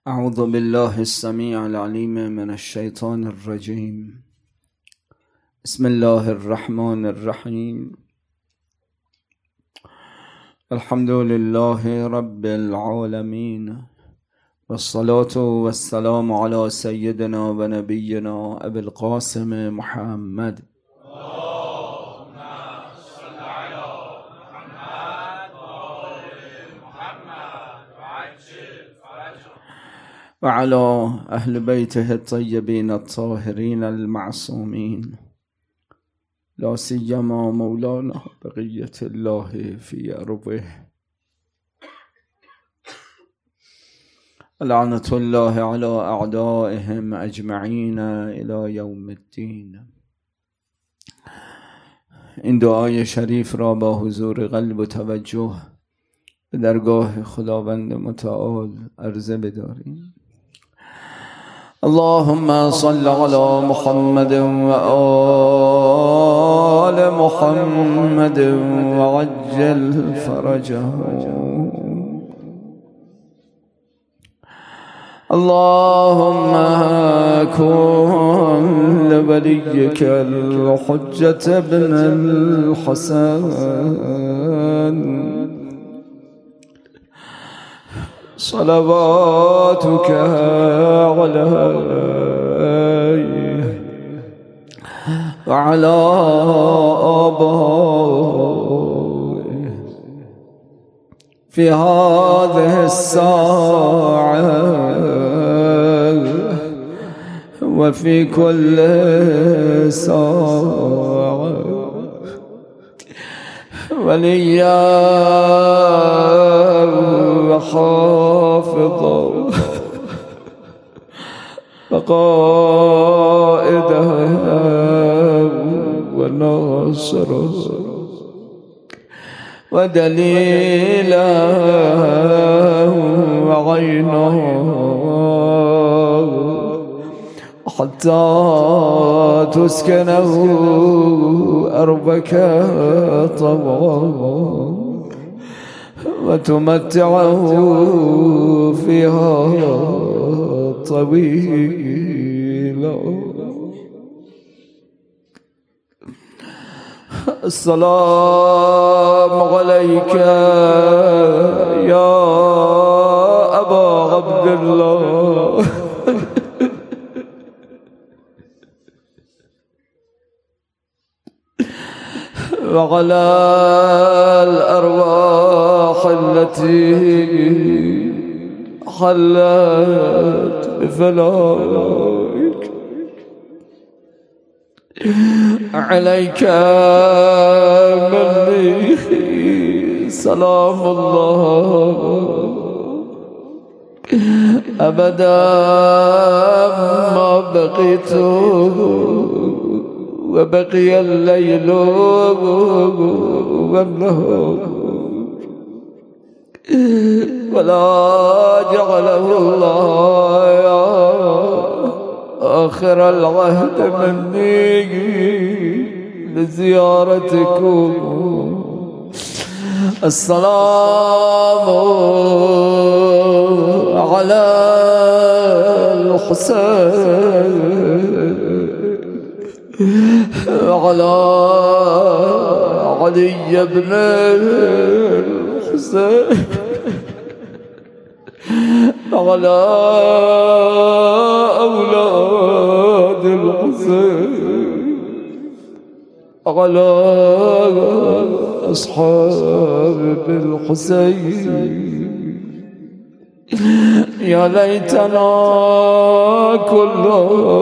أعوذ بالله السميع العليم من الشيطان الرجيم. بسم الله الرحمن الرحيم. الحمد لله رب العالمين، والصلاة والسلام على سيدنا ونبينا أبي القاسم محمد وعلى أهل بيته الطيبين الطاهرين المعصومين، لا سيما مولانا بقية الله في أرضه، لعنة الله على أعدائهم أجمعين إلى يوم الدين. این دعای شریف را با حضور قلب و توجه به درگاه خداوند متعال عرضه بداریم. اللهم صل على محمد وآل محمد وعجل فرجهم. اللهم كن لوليك الحجة بن الحسن صلواتك عليه وعلى آبائه في هذه الساعة وفي كل ساعة وليا وحافظا وقائدا وناصرا ودليلا وعينا حتى تسكنه أرضك طوعا وتمتعه فيها طويلا. السلام عليك يا أبا عبد الله وعلى الأرواح التي حلت بفلاك. عليك مني سلام الله أبدا ما بقيت وبقي الليل والنهار، ولا جعله الله آخر العهد مني لزيارتكم. السلام على الحسين وعلى علي بن الحسين وعلى أولاد الحسين وعلى أصحاب الحسين. يا ليتنا كلنا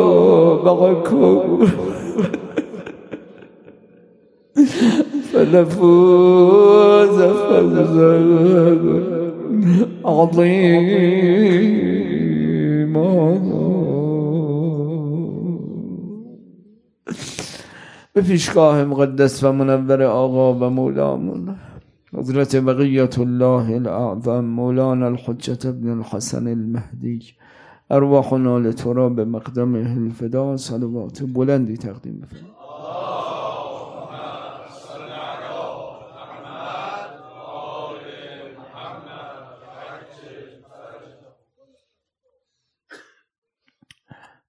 معكم فنفوز فوزا عظيما. به پیشگاه مقدس و منور آقا و مولامون حضرت بقیت الله الاعظم مولانا الحجة بن الحسن المهدی، ارواحنا لتراب مقدمه الفدا صلوات بلندی تقدیم بفرمایید.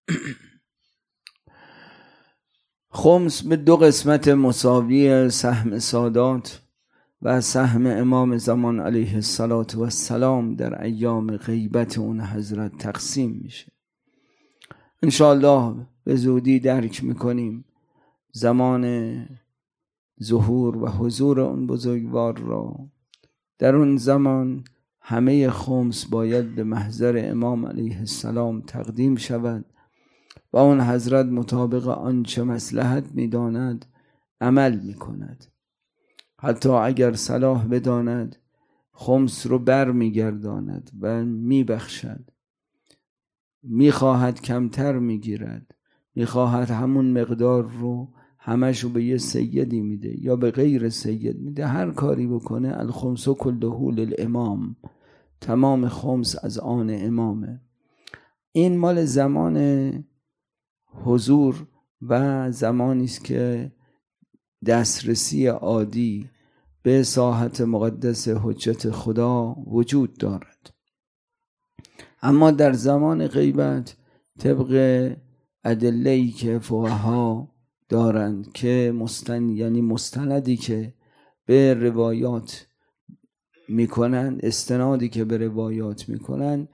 خمس به 2 قسمت مساوی سهم سادات و سهم امام زمان علیه السلام در ایام غیبت اون حضرت تقسیم میشه. انشاءالله به زودی درک میکنیم زمان ظهور و حضور اون بزرگوار را. در اون زمان همه خمس باید به محضر امام علیه السلام تقدیم شود و اون حضرت مطابق آنچه مصلحت می‌داند عمل می‌کند. حتی اگر صلاح بداند خمس رو بر می‌گرداند و می‌بخشد. می‌خواهد کمتر می‌گیرد، می‌خواهد همون مقدار رو همش رو به یه سیدی میده یا به غیر سید میده. هر کاری بکنه الخمس کله للامام، تمام خمس از آن امامه. این مال زمان حضور و زمانی است که دسترسی عادی به ساحت مقدس حجت خدا وجود دارد. اما در زمان غیبت طبق ادله‌ای که فقها دارند که یعنی مستندی که به روایات میکنن، استنادی که به روایات میکنن،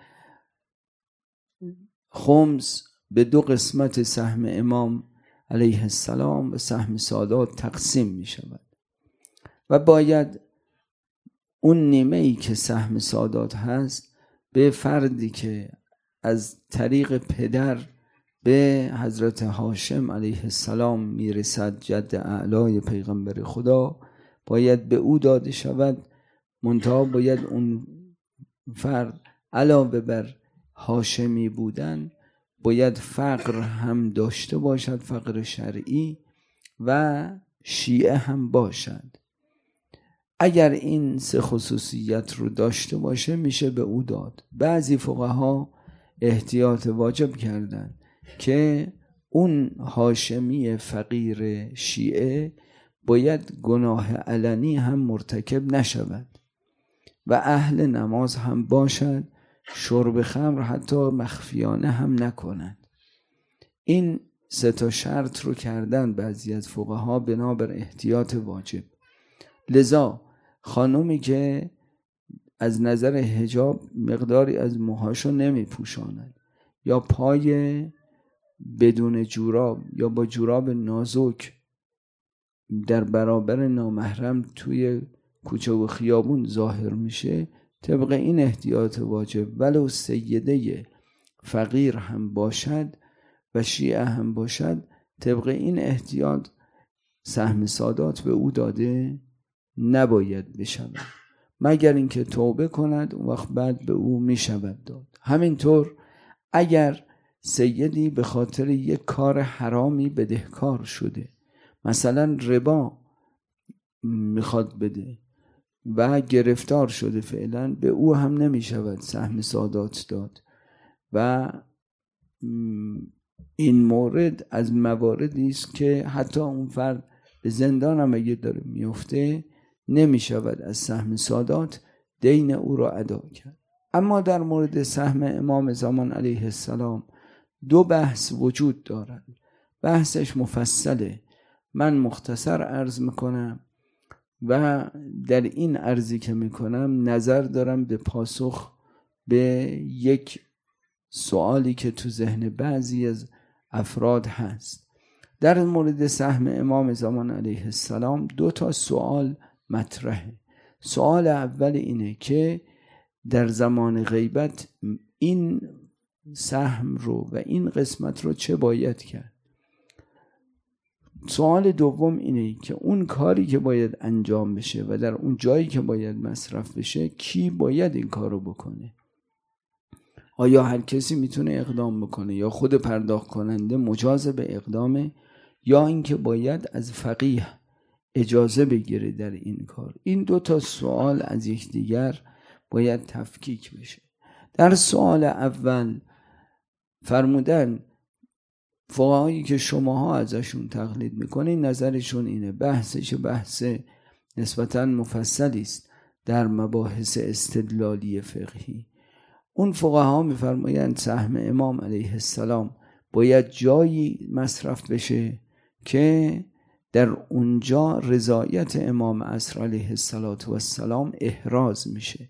خمس به 2 قسمت سهم امام علیه السلام و سهم سادات تقسیم میشود و باید اون نیمه‌ای که سهم سادات هست به فردی که از طریق پدر به حضرت هاشم علیه السلام میرسد، جد اعلای پیغمبر خدا، باید به او داده شود. منتها باید اون فرد علاوه بر هاشمی بودن باید فقر هم داشته باشد، فقر شرعی، و شیعه هم باشد. اگر این 3 خصوصیت رو داشته باشه میشه به او داد. بعضی فقها احتیاط واجب کردن که اون هاشمی فقیر شیعه باید گناه علنی هم مرتکب نشود و اهل نماز هم باشد، شرب خمر حتی مخفیانه هم نکند. این 3 شرط رو کردن بعضی از فقها بنابر احتیاط واجب. لذا خانومی که از نظر حجاب مقداری از موهاشو نمی پوشاند یا پای بدون جوراب یا با جوراب نازک در برابر نامحرم توی کوچه و خیابون ظاهر میشه، طبق این احتیاط واجب ولو سیده فقیر هم باشد و شیعه هم باشد، طبق این احتیاط سهم سادات به او داده نباید بشود، مگر اینکه توبه کند، اون وقت بعد به او میشود داد. همینطور اگر سیدی به خاطر یک کار حرامی بدهکار شده، مثلا ربا میخواد بده و گرفتار شده فعلا، به او هم نمیشود سهم سادات داد و این مورد از مواردی است که حتی اون فرد به زندان هم اگه داره میفته نمیشود از سهم سادات دین او را ادا کرد. اما در مورد سهم امام زمان علیه السلام 2 بحث وجود دارد. بحثش مفصله، من مختصر عرض میکنم و در این عرضی که میکنم نظر دارم به پاسخ به یک سوالی که تو ذهن بعضی از افراد هست. در مورد سهم امام زمان علیه السلام 2 سوال مطرحه. سوال اول اینه که در زمان غیبت این سهم رو و این قسمت رو چه باید کرد؟ سوال دوم اینه که اون کاری که باید انجام بشه و در اون جایی که باید مصرف بشه کی باید این کارو بکنه؟ آیا هر کسی میتونه اقدام بکنه یا خود پرداخت کننده مجاز به اقدامه یا اینکه باید از فقیه اجازه بگیره در این کار؟ این 2 سوال از یکدیگر باید تفکیک بشه. در سوال اول فرمودن فقهایی که شماها ازشون تقلید میکنین نظرشون اینه، بحثش بحث نسبتاً مفصلی است در مباحث استدلالی فقهی. اون فقها میفرمایند سهم امام علیه السلام باید جایی مصرف بشه که در اونجا رضایت امام عصر علیه السلام احراز میشه.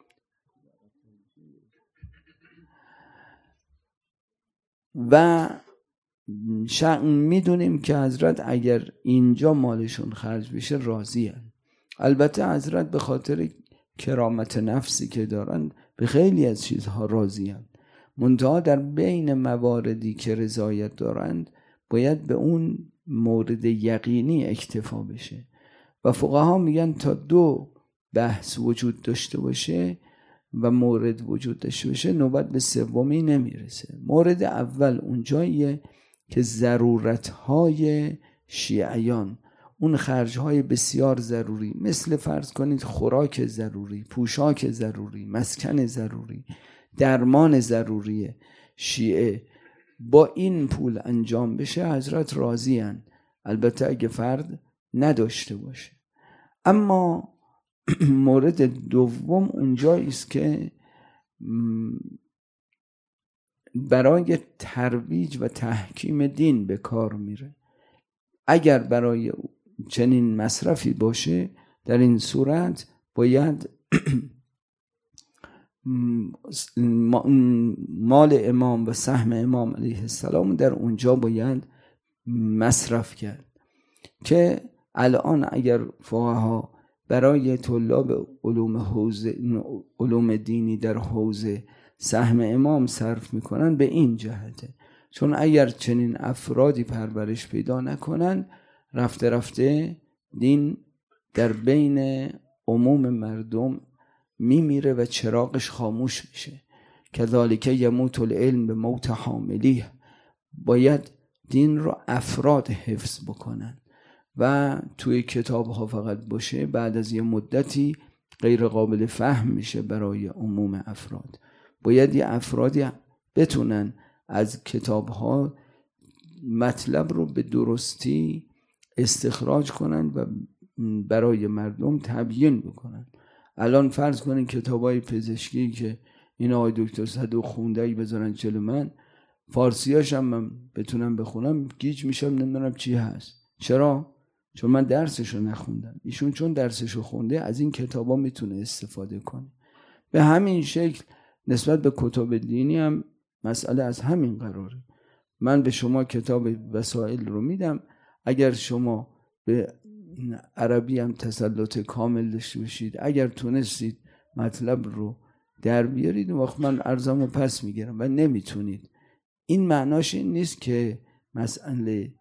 و میدونیم که حضرت اگر اینجا مالشون خرج بشه راضی هن. البته حضرت به خاطر کرامت نفسی که دارن به خیلی از چیزها راضی هن، منتها در بین مواردی که رضایت دارند باید به اون مورد یقینی اکتفا بشه. و فقها میگن تا 2 بحث وجود داشته باشه و مورد وجود داشته باشه نوبت به سومی نمیرسه. مورد اول اونجاییه که ضرورتهای شیعیان، اون خرجهای بسیار ضروری، مثل فرض کنید خوراک ضروری، پوشاک ضروری، مسکن ضروری، درمان ضروری شیعه، با این پول انجام بشه حضرت راضی هن. البته اگه فرد نداشته باشه. اما مورد دوم اونجایی است که برای ترویج و تحکیم دین به کار میره. اگر برای چنین مصرفی باشه در این صورت باید مال امام و سهم امام علیه السلام در اونجا باید مصرف کرد. که الان اگر فقها برای طلاب علوم دینی در حوزه سهم امام صرف میکنن به این جهته، چون اگر چنین افرادی پرورش پیدا نکنن رفته رفته دین در بین عموم مردم میمیره و چراغش خاموش میشه. کذالک یموت العلم به موت حاملیه. باید دین رو افراد حفظ بکنن و توی کتاب ها فقط باشه بعد از یه مدتی غیر قابل فهم میشه برای عموم افراد. باید یه افرادی بتونن از کتاب ها مطلب رو به درستی استخراج کنن و برای مردم تبیین بکنن. الان فرض کنین کتابای پزشکی که این آقای دکتر صدوق خونده ای بذارن جلو من، فارسیاش هم من بتونم بخونم گیج میشم نمیدونم چی هست. چرا؟ چون من درسشو نخوندم. ایشون چون درسشو خونده از این کتابا میتونه استفاده کنه. به همین شکل نسبت به کتاب دینی هم مسئله از همین قراره. من به شما کتاب وسائل رو میدم، اگر شما به عربی هم تسلط کامل داشته باشید، اگر تونستید مطلب رو در بیارید، وقت من ارزامو پس میگیرم. و نمیتونید، این معناش این نیست که مسئله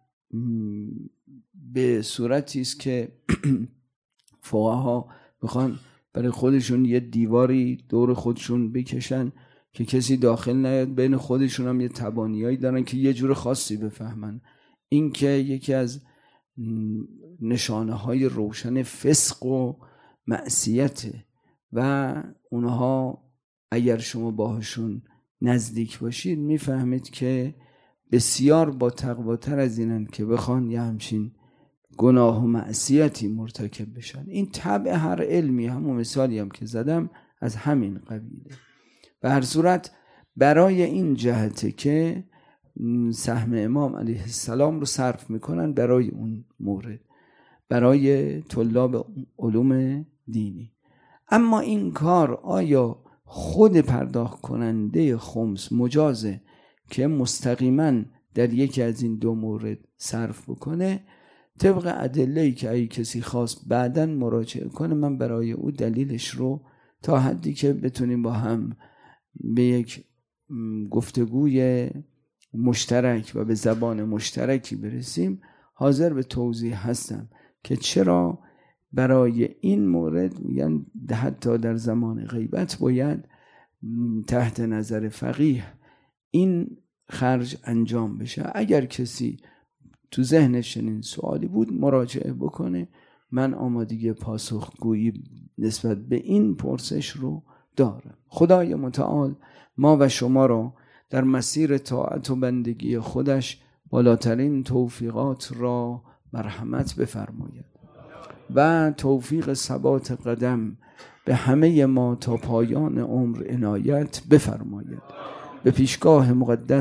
به صورتی است که فقها میخوان برای خودشون یه دیواری دور خودشون بکشن که کسی داخل نیاد، بین خودشون هم یه تبانیایی دارن که یه جور خاصی بفهمن. این که یکی از نشانه های روشن فسق و معصیته و اونها اگر شما باهاشون نزدیک باشید میفهمید که بسیار با تقواتر از اینن که بخوان یه همچین گناه و معصیتی مرتکب بشن. این طبع هر علمی، همون مثالی هم که زدم از همین قبیله. به هر صورت برای این جهته که سهم امام علیه السلام رو صرف میکنن برای اون مورد، برای طلاب علوم دینی. اما این کار آیا خود پرداخت کننده خمس مجازه که مستقیما در یکی از این 2 مورد صرف بکنه؟ طبق ادله‌ای که اگه کسی خواست بعداً مراجعه کنه، من برای او دلیلش رو تا حدی که بتونیم با هم به یک گفتگوی مشترک و به زبان مشترکی برسیم حاضر به توضیح هستم که چرا برای این مورد میگن حتی در زمان غیبت باید تحت نظر فقیه این خرج انجام بشه. اگر کسی تو ذهنش چنین سوالی بود مراجعه بکنه، من آمادگی پاسخگویی نسبت به این پرسش رو دارم. خدای متعال ما و شما را در مسیر طاعت و بندگی خودش بالاترین توفیقات را مرحمت بفرماید و توفیق ثبات قدم به همه ما تا پایان عمر عنایت بفرماید. به پیشگاه مقدس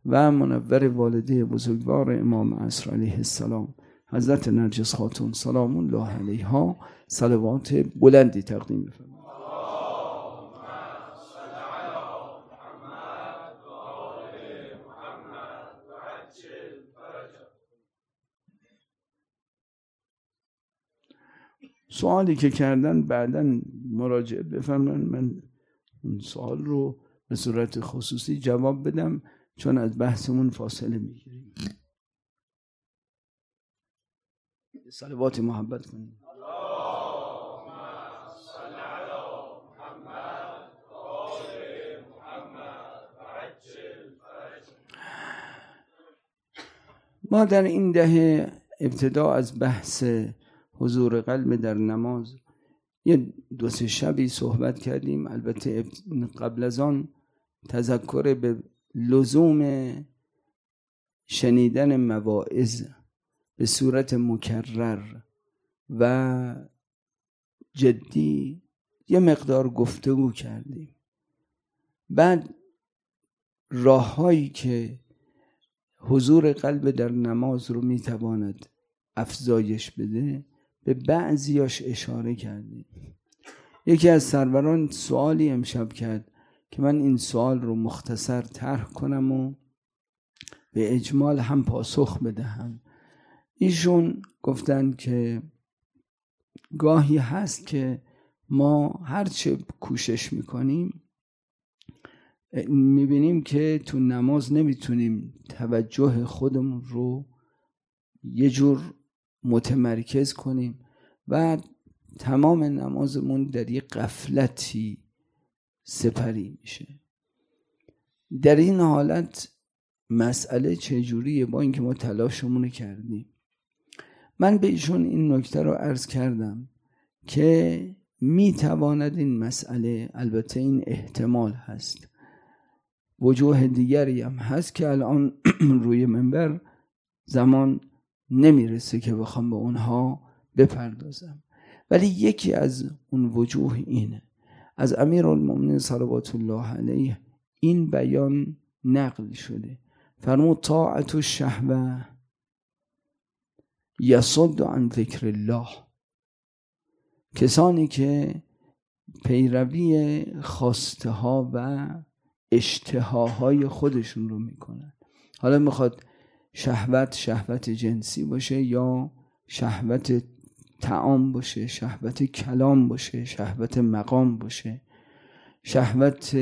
و منور والده بزرگوار امام عصر علیه السلام حضرت نرجس خاتون سلام الله علیها صلوات بلندی تقدیم بفرمایید. سوالی که کردن بعداً مراجعه بفرمایید، من اون سوال رو به صورت خصوصی جواب بدم چون از بحثمون فاصله میگیریم. صلوات محبت کنیم. ما در این دهه ابتدا از بحث حضور قلب در نماز یه 2-3 شبی صحبت کردیم. البته قبل از آن تذکر به لزوم شنیدن مواعظ به صورت مکرر و جدی یه مقدار گفتگو کردیم. بعد راه‌هایی که حضور قلب در نماز رو میتواند افزایش بده به بعضیاش اشاره کردیم. یکی از سروران سوالی امشب کرد که من این سوال رو مختصر طرح کنم و به اجمال هم پاسخ بدهم. ایشون گفتن که گاهی هست که ما هرچه کوشش میکنیم میبینیم که تو نماز نمیتونیم توجه خودمون رو یه جور متمرکز کنیم و تمام نمازمون در یه غفلتی سپری میشه. در این حالت مسئله چجوریه؟ با اینکه ما تلاشمون کردیم. من به ایشون این نکته رو عرض کردم که میتواند این مسئله، البته این احتمال هست، وجوه دیگری هم هست که الان روی منبر زمان نمیرسه که بخوام به اونها بپردازم، ولی یکی از اون وجوه اینه. از امیرالمومنین صلوات الله علیه این بیان نقل شده، فرمود طاعت الشهوه یصد عن ذکر الله. کسانی که پیروی خواسته ها و اشتهاهای خودشون رو میکنن، حالا میخواد شهوت جنسی باشه یا شهوت طعام باشه، شهوت کلام باشه، شهوت مقام باشه، شهوت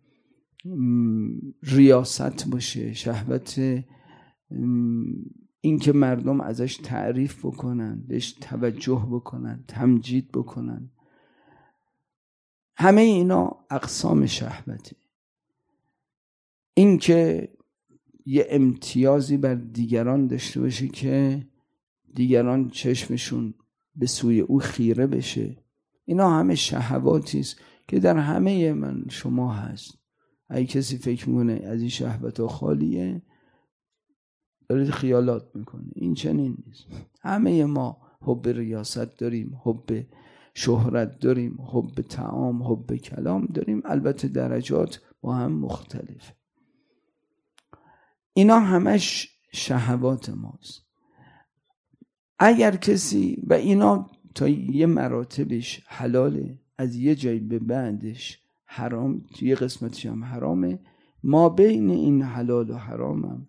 ریاست باشه، شهوت این که مردم ازش تعریف بکنن، بهش توجه بکنن، تمجید بکنن، همه اینا اقسام شهوته. این که یه امتیازی بر دیگران داشته باشه که دیگران چشمشون به سوی او خیره بشه، اینا همه شهواتی است که در همه من شما هست. اگه کسی فکر میکنه از این شهوت ها خالیه، دارید خیالات میکنه. این چنین نیست. همه ما حب ریاست داریم، حب شهرت داریم، حب طعام، حب کلام داریم، البته درجات با هم مختلف. اینا همش شهوات ماست. اگر کسی، و اینا تا یه مراتبش حلاله، از یه جایی به بعدش حرام، یه قسمتش هم حرامه، ما بین این حلال و حرامم،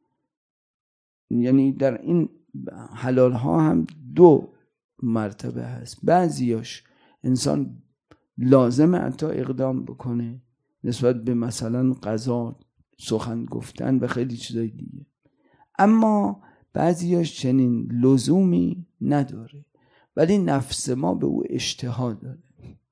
یعنی در این حلال ها هم 2 مرتبه هست. بعضیاش انسان لازمه حتی اقدام بکنه نسبت به مثلا قضا، سخن گفتن و خیلی چیزای دیگه، اما بعضیاش چنین لزومی نداره، ولی نفس ما به او اشتها داره.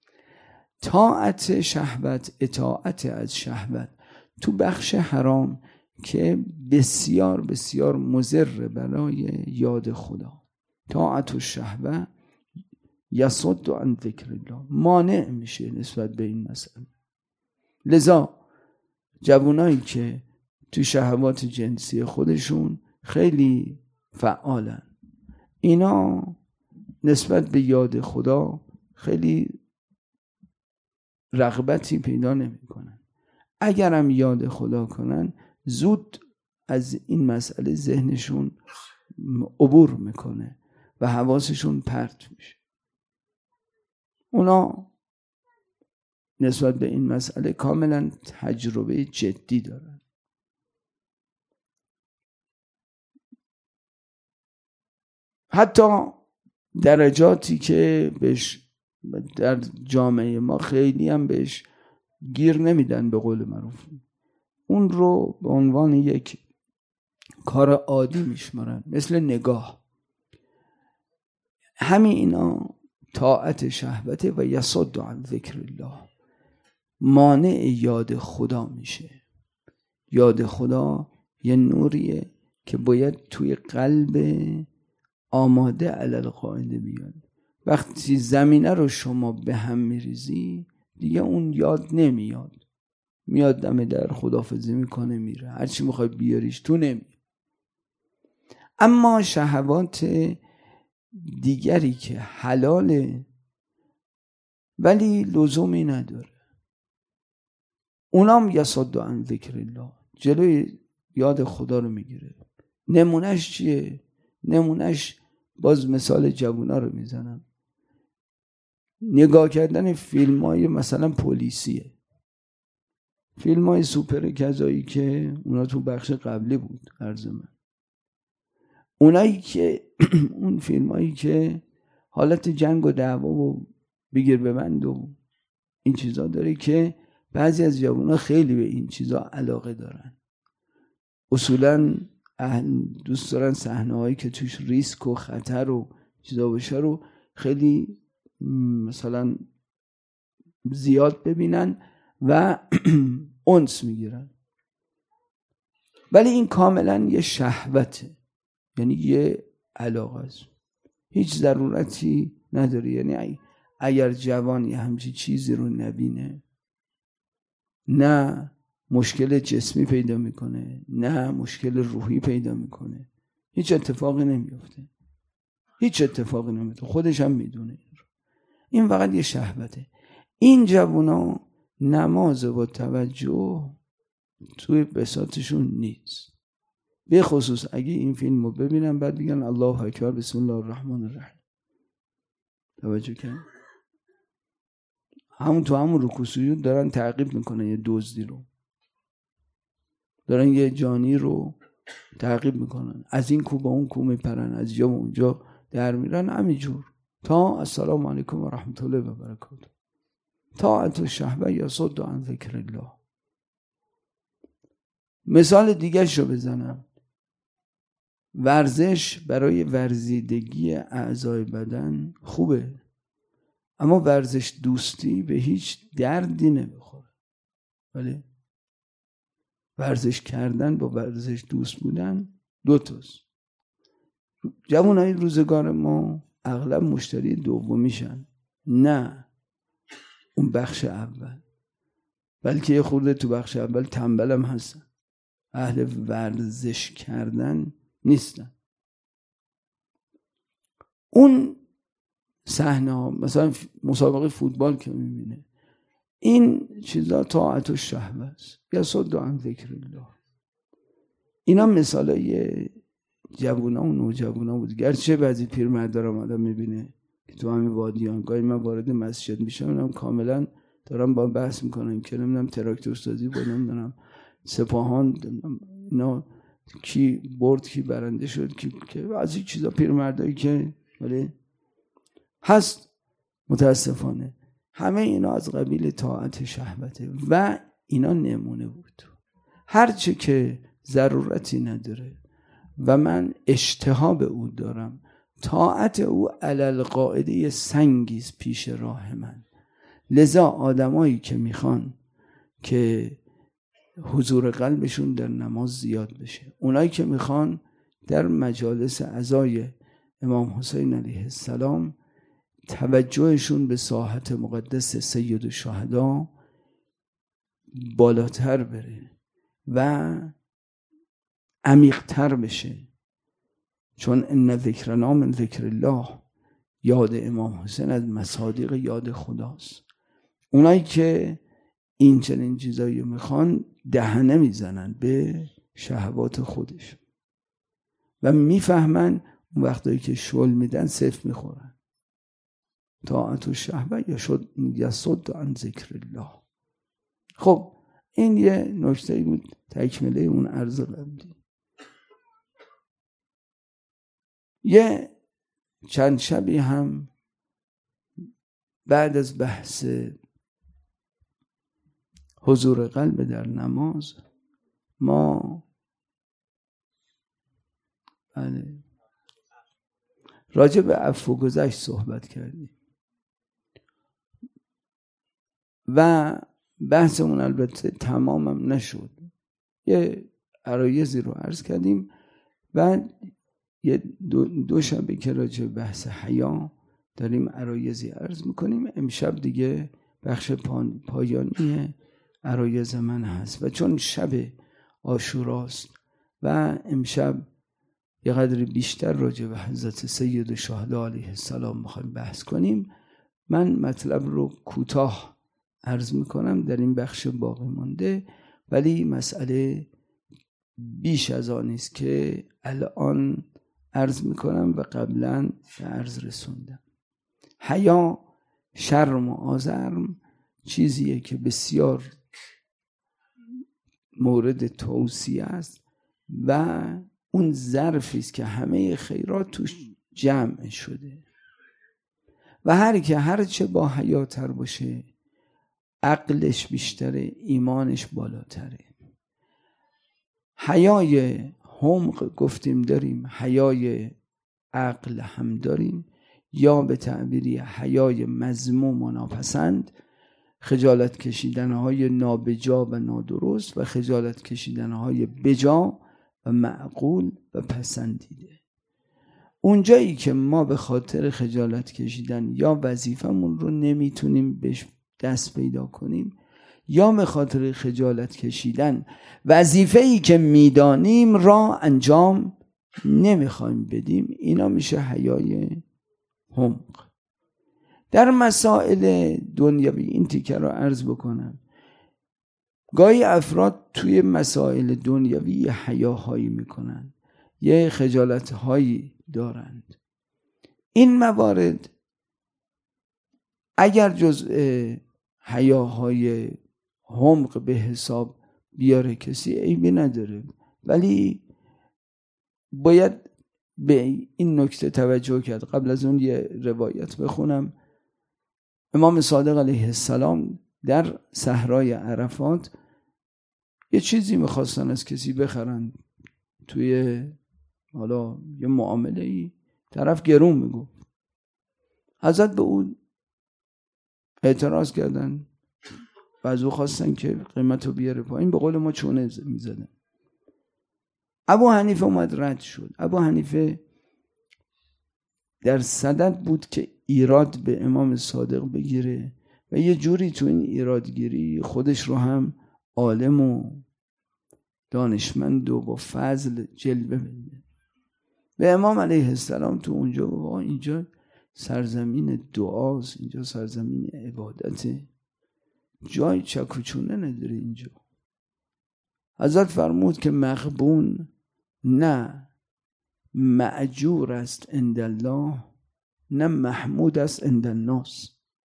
طاعت شهوت، اطاعت از شهوت تو بخش حرام که بسیار بسیار مضر برای یاد خدا. طاعت الشهوه یصد عن ذکر الله، مانع میشه نسبت به این مسئله. لذا جوانایی که تو شهوات جنسی خودشون خیلی فعالن، اینا نسبت به یاد خدا خیلی رغبتی پیدا نمی کنن. اگرم یاد خدا کنن زود از این مسئله ذهنشون عبور میکنه و حواسشون پرت میشه. اونا نسبت به این مسئله کاملا تجربه جدی دارن. حتی درجاتی که بهش در جامعه ما خیلی هم بهش گیر نمیدن به قول معروف، اون رو به عنوان یک کار عادی میشمارن، مثل نگاه. همین اینا طاعت شهوته و یصد عن ذکر الله، مانع یاد خدا میشه. یاد خدا یه نوریه که باید توی قلب آماده علی القاعده بیاد. وقتی زمینه رو شما به هم میریزی دیگه اون یاد نمیاد، میاد دم در خداحافظی میکنه میره، هرچی میخوای بیاریش تو نمیاد. اما شهوات دیگری که حلاله ولی لزومی نداره، اونام یصد عن ذکر الله، جلوی یاد خدا رو میگیره. نمونهش چیه؟ نمونهش باز مثال جوونا رو میزنم. نگاه کردن فیلم های مثلا پلیسیه، فیلم های سوپر کذایی که اونا تو بخش قبلی بود عرض من، اونایی که اون فیلم هایی که حالت جنگ و دعوا و بگیر ببند و این چیزا داره که بعضی از جوونا خیلی به این چیزا علاقه دارن. اصولا دوست دارن صحنه‌هایی که توش ریسک و خطر و چیزا باشه رو خیلی مثلا زیاد ببینن و انس میگیرن. ولی این کاملا یه شهوته، یعنی یه علاقه است، هیچ ضرورتی نداره. یعنی اگر جوان یه همچین چیزی رو نبینه، نه مشکل جسمی پیدا میکنه نه مشکل روحی پیدا میکنه، هیچ اتفاقی نمیفته، هیچ اتفاقی نمیفته، خودش هم میدونه. این فقط یه شهوته. این جوونا نماز و توجه توی بساطشون نیست، به خصوص اگه این فیلم رو ببینن بعد بگن الله اکبر بسم الله الرحمن الرحیم. توجه کن، همون تو همون رکوع سجود دارن تعقیب میکنن، یه دزدی رو دارن، یه جانی رو تعقیب میکنن، از این کو با اون کو میپرن، از جا و اونجا در میرن، همینجور تا السلام علیکم و رحمت الله و برکاته. طاعت الشهوه یصد عن ذکر الله. مثال دیگه شو بزنم، ورزش برای ورزیدگی اعضای بدن خوبه، اما ورزش دوستی به هیچ دردی نمیخوره. ولی ورزش کردن با ورزش دوست بودن دو تاست. جوانای روزگار ما اغلب مشتری دومیشن، نه اون بخش اول، بلکه یه خورده تو بخش اول تنبل هم هستن، اهل ورزش کردن نیستن. اون صحنه ها مثلا مسابقه فوتبال که میبینه، این چیزا طاعت الشهوه است، یصد عن ذکر الله. اینا مثالای جوونا و نوجوانا بود. گرچه بعضی پیرمردا آمدن میبینه که تو همین وادیان گاهی من وارد مسجد میشم، اونم کاملا دارم با بحث میکنم که نمیدونم تراکتور سازی با نمیدونم سپاهان اینا کی برد کی برنده شد که از این چیزا پیرمردایی که ولی هست متاسفانه همه اینا از قبیل طاعت شهوته و اینا نمونه بود. هرچه که ضرورتی نداره و من اشتها به او دارم، طاعت او علی القاعده سنگیز پیش راه من. لذا آدمایی که میخوان که حضور قلبشون در نماز زیاد بشه، اونایی که میخوان در مجالس عزای امام حسین علیه السلام توجهشون به ساحت مقدس سید الشهدا بالاتر بره و عمیق‌تر بشه، چون ان ذکرنا من ذکر الله، یاد امام حسین از مصادیق یاد خداست. اونایی که این چنین چیزایی میخوان دهنه میزنن به شهوات خودش و میفهمن اون وقتایی که شل میدن صفر میخورن. طاعت و شهوه یا صد عن ذکر الله. خب این یه نکته بود تکمله اون عرض قبلی. یه چند شبی هم بعد از بحث حضور قلب در نماز ما راجع به عفو و گذشت صحبت کردیم و بحثمون البته تمامم نشد. یه عرایضی رو عرض کردیم. بعد یه دو شبه که راجع به بحث حیا داریم عرایضی عرض میکنیم. امشب دیگه بخش پایانی عرایض من هست و چون شب عاشوراست و امشب یه قدر بیشتر راجع به حضرت سید الشهدا علیه السلام میخوایم بحث کنیم، من مطلب رو کوتاه عرض میکنم در این بخش باقی مانده، ولی مسئله بیش از آن است که الان عرض میکنم و قبلا به عرض رسوندم. حیا شرم و آزرم چیزیه که بسیار مورد توصیه است و اون ظرفی است که همه خیرات توش جمع شده و هر چه با حیاتر باشه عقلش بیشتره، ایمانش بالاتره. حیای حمق گفتیم داریم، حیای عقل هم داریم، یا به تعبیری حیای مذموم و ناپسند، خجالت کشیدنهای نابجا و نادرست و خجالت کشیدنهای بجا و معقول و پسندیده. اونجایی که ما به خاطر خجالت کشیدن یا وظیفمون رو نمیتونیم بهش دست پیدا کنیم یا به خاطر خجالت کشیدن وظیفه‌ای که میدانیم را انجام نمیخوایم بدیم، اینا میشه حیای حمق. در مسائل دنیوی این تیکه رو عرض بکنم. گاهی افراد توی مسائل دنیوی یه حیاهایی میکنن، یه خجالتهایی دارند. این موارد اگر جزء حیاهای حمق به حساب بیاره کسی عیبی نداره، ولی باید به این نکته توجه کرد. قبل از اون یه روایت بخونم. امام صادق علیه السلام در صحرای عرفات یه چیزی میخواستن از کسی بخرن، توی حالا یه معامله ای طرف گرون میگو، حضرت به اون اعتراض کردن و از او خواستن که قیمت رو بیاره پایین، به قول ما چونه میزدن. ابو حنیفه اومد رد شد. ابو حنیفه در صدد بود که ایراد به امام صادق بگیره و یه جوری تو این ایرادگیری خودش رو هم عالم و دانشمند و با فضل جلوه بده. به امام علیه السلام تو اونجا گفت اینجا سرزمین دعاست، اینجا سرزمین عبادته، جای چکوچونه نداره اینجا. حضرت فرمود که مغبون نه مأجور است عند الله، نه محمود است عند الناس.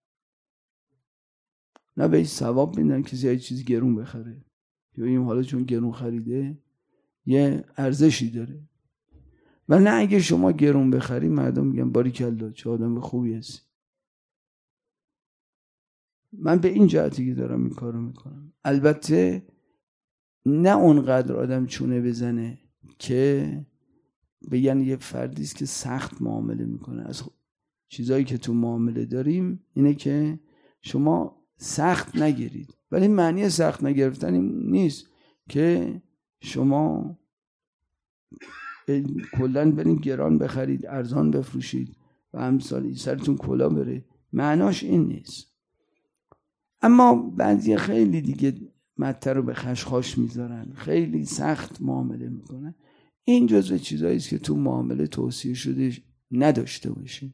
نه بهش ثواب میدن کسی یه چیزی گرون بخره، ببینیم حالا چون گرون خریده یه ارزشی داره، و نه اگه شما گرون بخری مردم میگن باریکالله چه آدم خوبی هستی. من به این جهتی که دارم این کارو میکنم. البته نه اونقدر آدم چونه بزنه که بگن یه فردی است که سخت معامله میکنه. از چیزایی که تو معامله داریم اینه که شما سخت نگیرید، ولی معنی سخت نگرفتن این نیست که شما کلن برین گران بخرید ارزان بفروشید و همسال سرتون کلا بره. معناش این نیست. اما بعضی خیلی دیگه مطر رو به خشخاش میذارن، خیلی سخت معامله میکنن. این جزو چیزایی است که تو معامله توصیه شده نداشته باشیم.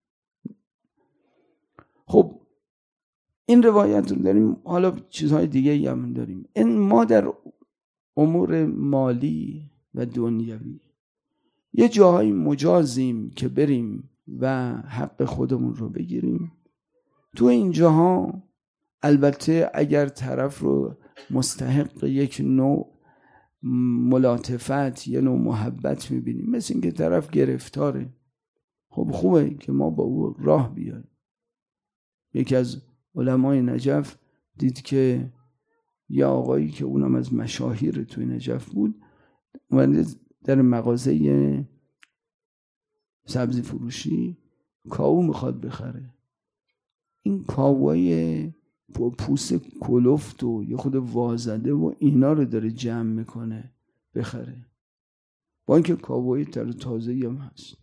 خب این روایت رو داریم، حالا چیزهای دیگه هم داریم. این ما در امور مالی و دنیوی. یه جاهای مجازیم که بریم و حق خودمون رو بگیریم. تو این جاها البته اگر طرف رو مستحق یک نوع ملاطفت، یه نوع محبت میبینیم، مثل اینکه طرف گرفتاره، خب خوبه که ما با او راه بیاییم. یکی از علمای نجف دید که یه آقایی که اونم از مشاهیر توی نجف بود اومده در مغازه سبزی فروشی کاهو میخواد بخره. این کاهوهای پوست کلفت و یه خود وازده و اینا رو داره جمع میکنه بخره، با اینکه کاهوهای تازه‌ای هم هست.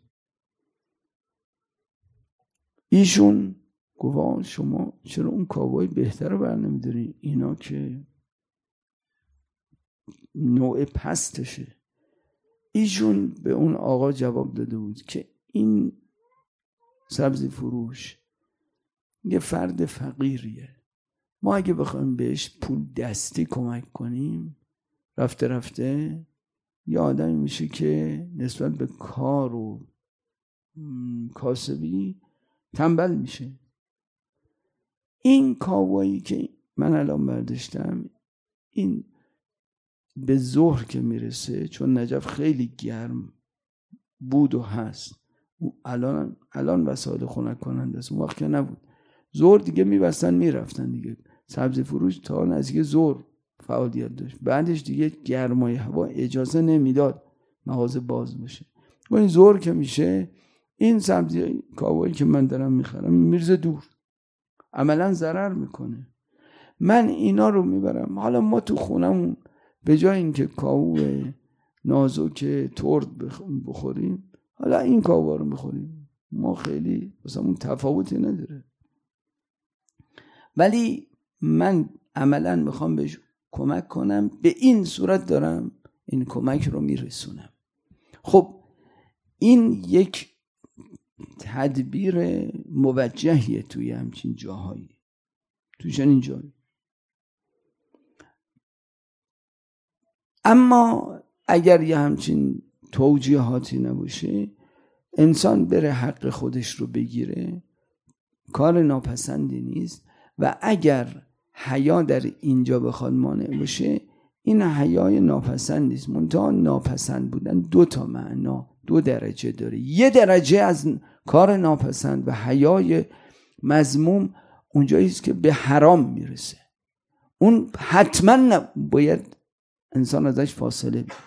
ایشون گفت شما چرا اون کاهوهای بهتر رو برنمیدارین؟ اینا که نوع پستشه. ایشون به اون آقا جواب داده بود که این سبزی فروش یه فرد فقیریه، ما اگه بخوایم بهش پول دستی کمک کنیم رفته رفته یه آدمی میشه که نسبت به کار و کاسبی تنبل میشه. این کاوایی که من الان برداشتم این به ظهر که میرسه، چون نجف خیلی گرم بود و هست، الان وسایل خنک کننده است، اون وقت که نبود. ظهر دیگه میبستن میرفتن دیگه. سبزی فروش تا نزدیک ظهر فعالیت داشت، بعدش دیگه گرمای هوا اجازه نمیداد مغازه باز بشه. و این ظهر که میشه این سبزی کاوایی که من دارم میخرم میرزه دور، عملا ضرر میکنه. من اینا رو میبرم، حالا ما تو خونمون به جای اینکه کاهو نازک ترد بخوریم، حالا این کاهو رو میخوریم، ما خیلی مثلا تفاوتی نداره. ولی من عملا میخوام بهش کمک کنم، به این صورت دارم این کمک رو میرسونم. خب این یک تدبیر موجهیه توی همچین جاهایی، توی چنین جایی. اما اگر یه همچین توجیهاتی نباشه، انسان بره حق خودش رو بگیره، کار ناپسندی نیست. و اگر حیا در اینجا بخواد مانع باشه، این حیای ناپسند نیست. منتها ناپسند بودن دو تا معنا، دو درجه داره. یه درجه از کار ناپسند و حیای مذموم اونجاییست که به حرام میرسه، اون حتما باید انسان ازش فاصله بگیره.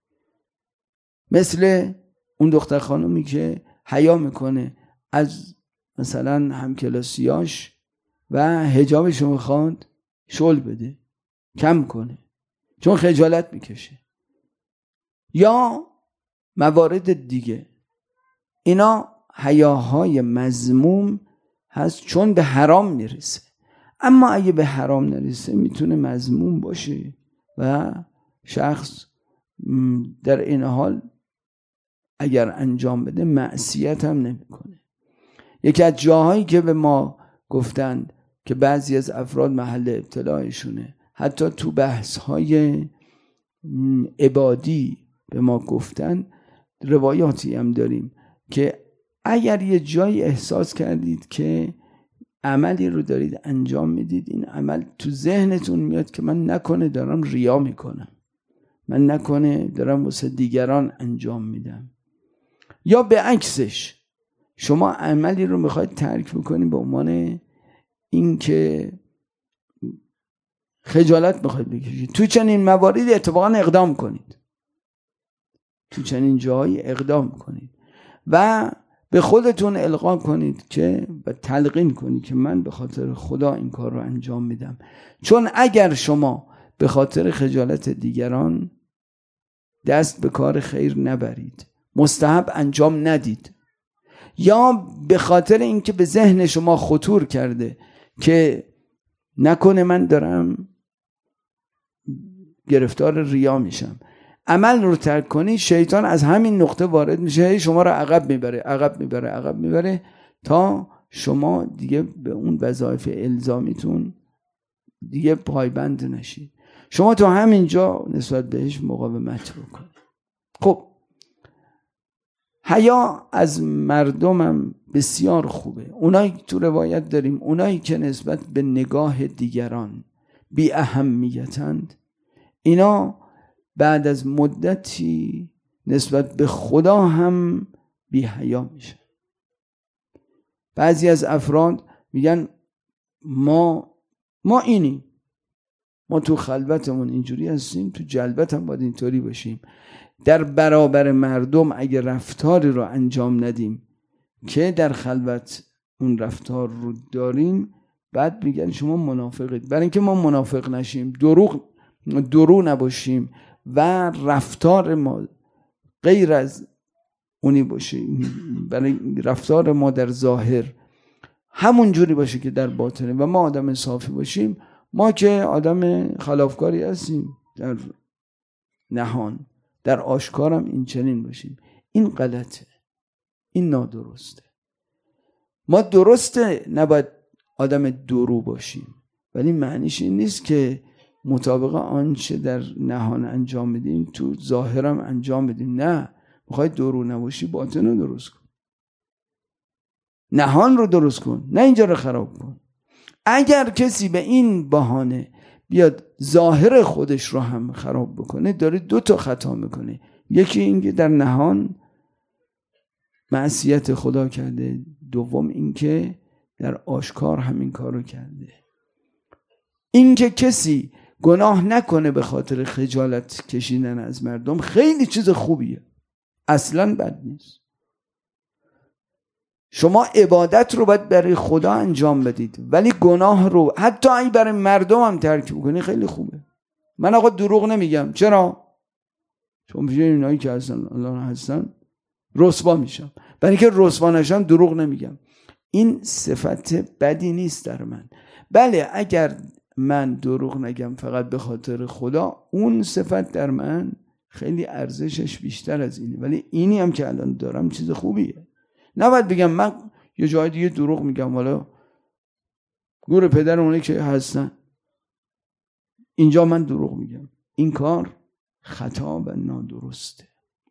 مثل اون دختر خانومی که حیا میکنه از مثلا همکلاسیاش و حجابشو میخواد شل بده، کم کنه، چون خجالت میکشه. یا موارد دیگه، اینا حیاهای مذموم هست چون به حرام میرسه. اما اگه به حرام نرسه میتونه مذموم باشه و شخص در این حال اگر انجام بده معصیت هم نمیکنه. یکی از جاهایی که به ما گفتند که بعضی از افراد محل ابتلایشونه، حتی تو بحث‌های عبادی به ما گفتن، روایاتی هم داریم که اگر یه جایی احساس کردید که عملی رو دارید انجام میدید، این عمل تو ذهنتون میاد که من نکنه دارم ریا میکنم، من نکنه دارم واسه دیگران انجام میدم، یا به عکسش شما عملی رو میخواید ترک بکنید به عنوان این که خجالت میخواید بکشید، تو چنین مواردی اتفاقا اقدام کنید، تو چنین جایی اقدام کنید و به خودتون القا کنید که و تلقین کنید که من به خاطر خدا این کار رو انجام میدم. چون اگر شما به خاطر خجالت دیگران دست به کار خیر نبرید، مستحب انجام ندید، یا به خاطر اینکه به ذهن شما خطور کرده که نکنه من دارم گرفتار ریا میشم، عمل رو ترک کنی، شیطان از همین نقطه وارد میشه، شما رو عقب میبره تا شما دیگه به اون وظایف الزامیتون دیگه پایبند نشید. شما تو همینجا نسبت بهش مقاومت بکنید. خب حیا از مردمم بسیار خوبه. اونایی تو روایت داریم اونایی که نسبت به نگاه دیگران بی اهمیتند، اینا بعد از مدتی نسبت به خدا هم بی حیا میشه. بعضی از افراد میگن ما اینی، ما تو خلوتمون اینجوری هستیم، تو جلوت هم باید اینطوری باشیم. در برابر مردم اگه رفتاری رو انجام ندیم که در خلوت اون رفتار رو داریم، بعد میگن شما منافقید. برای اینکه ما منافق نشیم، دروغ نباشیم و رفتار ما غیر از اونی باشه، برای رفتار ما در ظاهر همون جوری باشه که در باطنه و ما آدم صافی باشیم. ما که آدم خلافکاری هستیم در نهان، در آشکارم این چنین باشیم. این غلطه، این نادرسته. ما درسته نباید آدم درو باشیم، ولی معنیش این نیست که مطابق آنچه در نهان انجام بدیم تو ظاهرم انجام بدیم. نه، میخوای درو نباشی باطن رو درست کن، نهان رو درست کن، نه اینجا رو خراب کن. اگر کسی به این بهانه بیاد ظاهر خودش رو هم خراب بکنه، داره 2 تا خطا میکنه. یکی اینکه در نهان معصیت خدا کرده، دوم اینکه در آشکار همین کارو کرده. اینکه کسی گناه نکنه به خاطر خجالت کشیدن از مردم خیلی چیز خوبیه، اصلاً بد نیست. شما عبادت رو باید برای خدا انجام بدید، ولی گناه رو حتی اگه برای مردم هم ترک بکنی خیلی خوبه. من آقا دروغ نمیگم. چرا؟ چون پیش اینایی که هستن رسوا میشم. برای اینکه رسوا نشم دروغ نمیگم. این صفت بدی نیست در من. بله اگر من دروغ نگم فقط به خاطر خدا، اون صفت در من خیلی ارزشش بیشتر از اینه. ولی اینی هم که الان دارم چیز خوبیه. نباید بگم من یه جای دیگه دروغ میگم والا گور پدر اونه که هستن، اینجا من دروغ میگم. این کار خطا و نادرسته.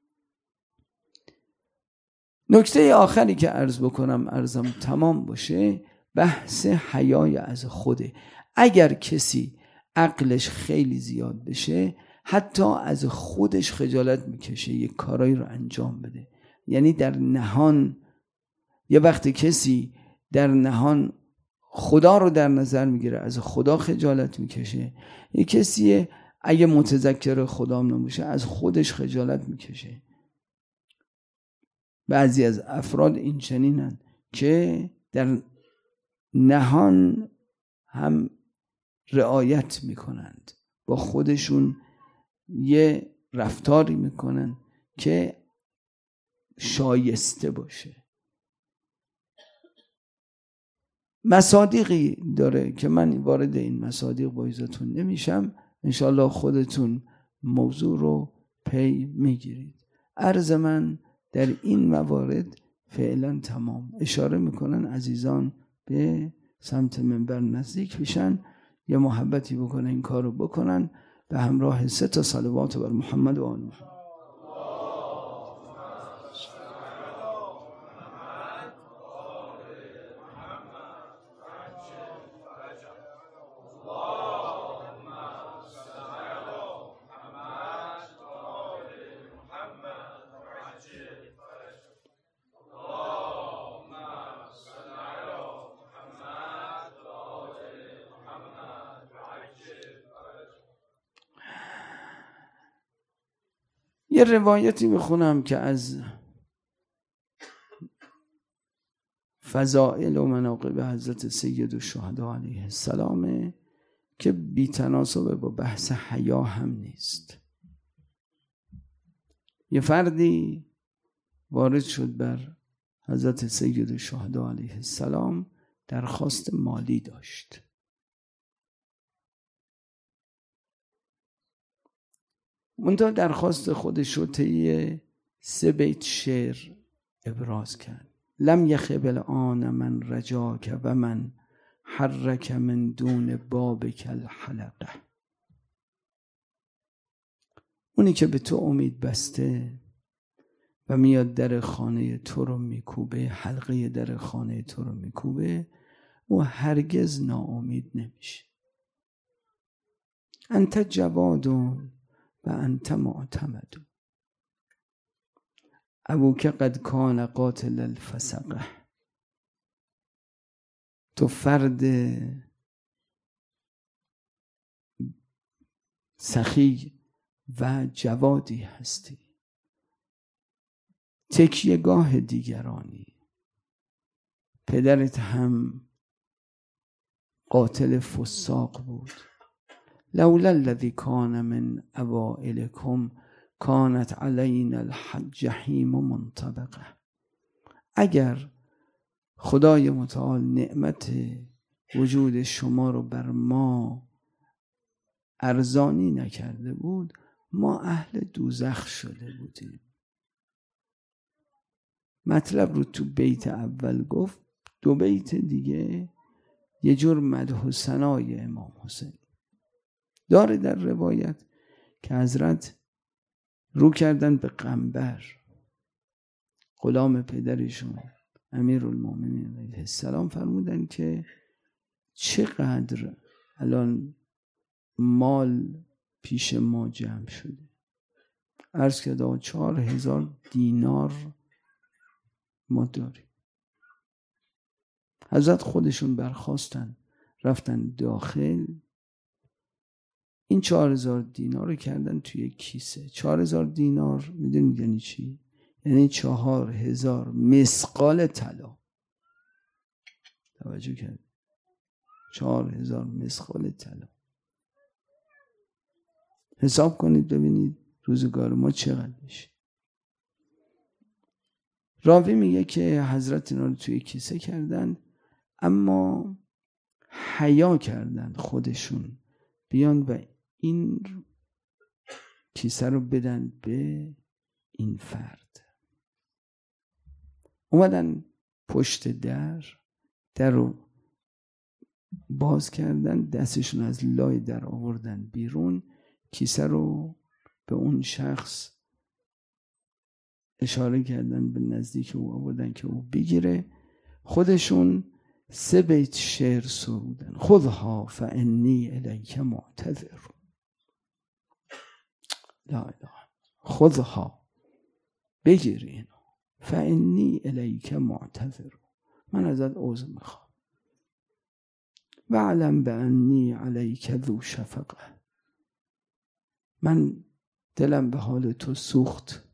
نکته آخری که عرض بکنم، عرضم تمام باشه، بحث حیای از خوده. اگر کسی عقلش خیلی زیاد بشه، حتی از خودش خجالت میکشه یک کارایی رو انجام بده. یعنی در نهان، یه وقت کسی در نهان خدا رو در نظر میگیره، از خدا خجالت میکشه. یه کسی اگه متذکر خدا نباشه از خودش خجالت میکشه. بعضی از افراد این چنینن که در نهان هم رعایت میکنند، با خودشون یه رفتاری میکنن که شایسته باشه. مصادیقی داره که من وارد این مصادیق با اجازهتون نمیشم، انشالله خودتون موضوع رو پی میگیرید. عرض من در این موارد فعلا تمام. اشاره میکنن عزیزان به سمت منبر نزدیک بشن، یه محبتی بکنن، این کارو بکنن به همراه 3 صلوات بر محمد و آل محمد. یه روایتی بخونم که از فضائل و مناقب حضرت سید الشهدا علیه السلام که بی تناسب با بحث حیا هم نیست. یه فردی وارد شد بر حضرت سید الشهدا علیه السلام، درخواست مالی داشت. منتها درخواست خودش رو طی 3 بیت شعر ابراز کرد. لم یخب الآن من رجاک و من حرک من دون بابک الحلقه. اونی که به تو امید بسته و میاد در خانه تو رو میکوبه، حلقه در خانه تو رو میکوبه، او هرگز ناامید نمیشه. انت جواد و انت معتمد. ابوک قد کان قاتل الفسقه. تو فرد سخی و جوادی هستی، تکیهگاه دیگرانی. پدرت هم قاتل فساق بود. لولا الذی کان من اوائلکم کانت علینا الجحیم منطبقه. اگر خدای متعال نعمت وجود شما رو بر ما ارزانی نکرده بود، ما اهل دوزخ شده بودیم. مطلب رو تو بیت اول گفت، دو بیت دیگه یه جور مدح و ثنای امام حسین داره در روایت که حضرت رو کردن به قنبر، غلام پدرشون امیرالمومنین علیه السلام، فرمودن که چقدر الان مال پیش ما جمع شده. عرض کرده 4000 دینار ما داریم. حضرت خودشون برخاستن رفتن داخل، این 4000 دینار رو کردن توی کیسه. 4000 دینار میدونید یعنی چی؟ یعنی 4000 مثقال طلا. توجه کرد؟ 4000 مثقال طلا. حساب کنید ببینید روزگار ما چقدر میشه. راوی میگه که حضرت اینا رو توی کیسه کردن، اما حیا کردن خودشون بیان و این کیسه رو بدن به این فرد. اومدن پشت در رو باز کردن، دستشون از لای در آوردن بیرون، کیسه رو به اون شخص اشاره کردن، به نزدیک او آوردن که او بگیره. خودشون 3 بیت شعر سرودن. خذها فانی الیک معتذر. لا اله. خذها، بگیر اینو، فانی الیک معتذر، من ازت عذر میخوام. واعلم بانی علیک ذو شفقه، من دلم به حال تو سوخت.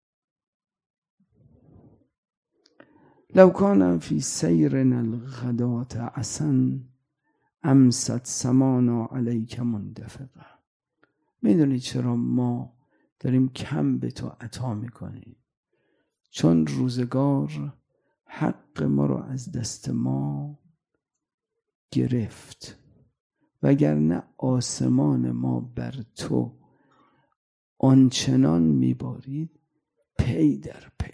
لو کان فی سیرنا الغداة عسا امست سمانا علیک مندفقه. میدونی چرا ما داریم کم به تو عطا میکنیم؟ چون روزگار حق ما رو از دست ما گرفت، وگرنه آسمان ما بر تو آنچنان میبارید پی در پی.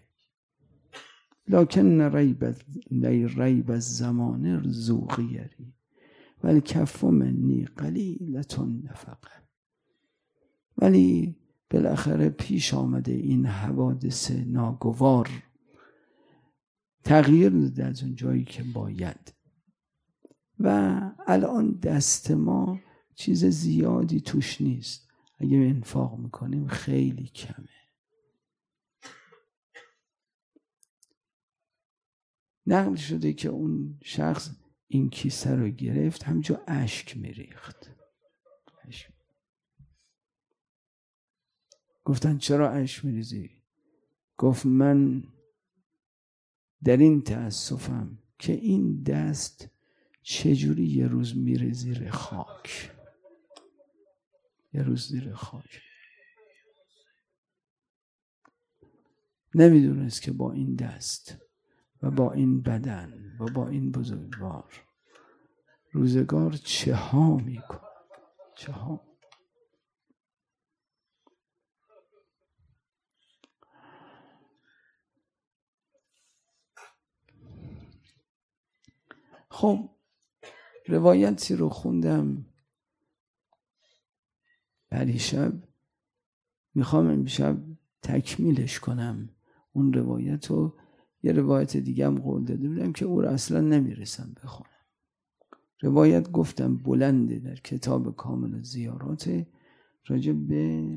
لکن ریب الزمان ذو غیری والکف منی قلیلة نفقه. ولی بالاخره پیش آمده این حوادث ناگوار، تغییر داده از اون جایی که باید، و الان دست ما چیز زیادی توش نیست. اگه انفاق میکنیم خیلی کمه. نقل شده که اون شخص این کیسه رو گرفت، همینجا اشک میریخت. گفتن چرا اشک میریزی؟ گفت من در این تأسفم که این دست چجوری یه روز میره زیر خاک. یه روز زیر خاک. نمیدونست که با این دست و با این بدن و با این بزرگوار روزگار چه ها میکن. چه ها. خب روایتی رو خوندم پریشب، میخوام امشب تکمیلش کنم اون روایت رو. یه روایت دیگه هم قول داده بودم که او رو اصلا نمیرسم بخونم. روایت گفتم بلنده، در کتاب کامل زیارات راجع به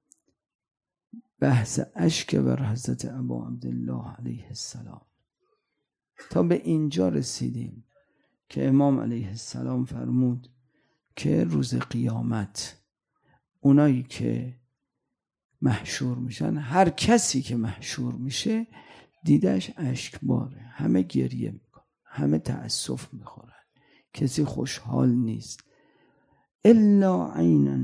بحث اشک بر حضرت ابا عبدالله علیه السلام. تا به اینجا رسیدیم که امام علیه السلام فرمود که روز قیامت اونایی که محشور میشن، هر کسی که محشور میشه دیدش اشکباره، همه گریه میکنن، همه تأسف میخورن، کسی خوشحال نیست. الا عینا